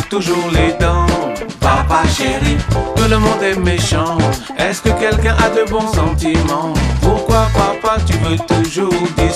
toujours les dents. Papa chéri, que le monde est méchant. Est-ce que quelqu'un a de bons sentiments? Pourquoi papa tu veux toujours